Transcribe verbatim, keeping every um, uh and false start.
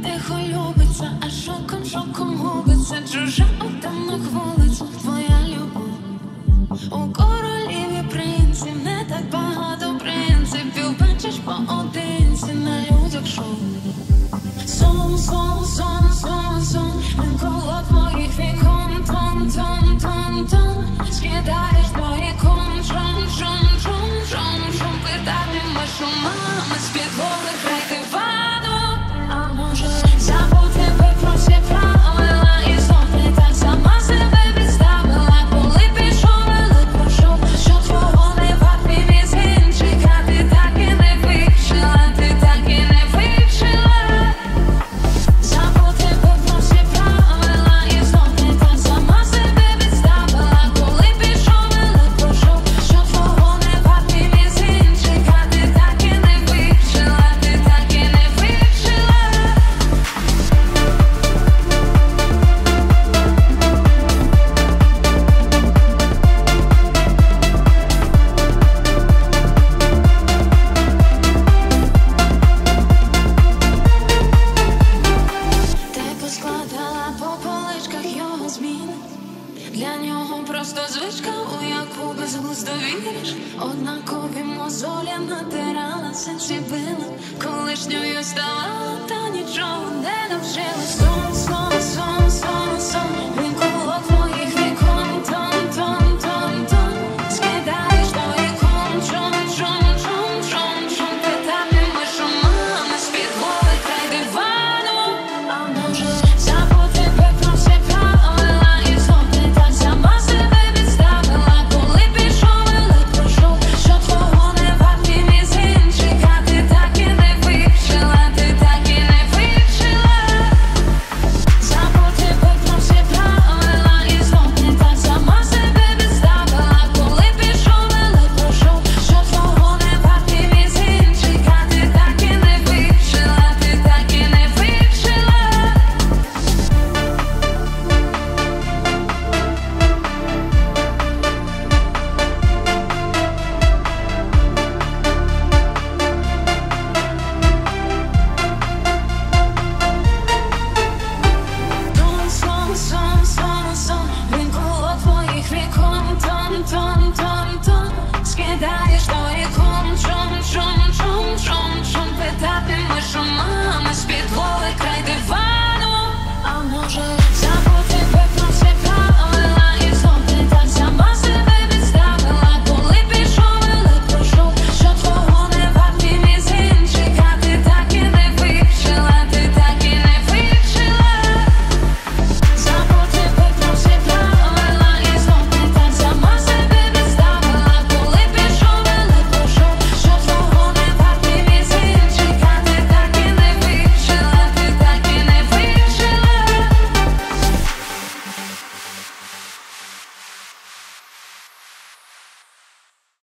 тихо любиться, а шоком, шоком губиться. Чужа отамок вулицю, твоя любов. У короліві принців не так багато принципів. Бачиш поодинці на людях шоу. Сон, сон, сон, сон, сон, навколо твоїх вікон. Тон, тон, тон, тон, скидаєш твої кон. Шум, шум, шум, шум, шум, питатиме шумами з підлоги край дивану. А може забудь тебе про всі правила і знов не так сама себе відставила. Коли пішов, але пройшов, що твого не вартий мізин. Чекати так і не вивчила, ти так і не вивчила. Забудь тебе про всі правила і знов не так сама себе відставила. Коли пішов, але пройшов, що твого не вартий мізин. Чекати так і не вивчила, ти так і не вивчила. Ти поскладала по поличках його зміни. Для нього просто звичка, у яку безглуздо віриш. Однакові мозолі натирала, сенсі била, колишньою стала.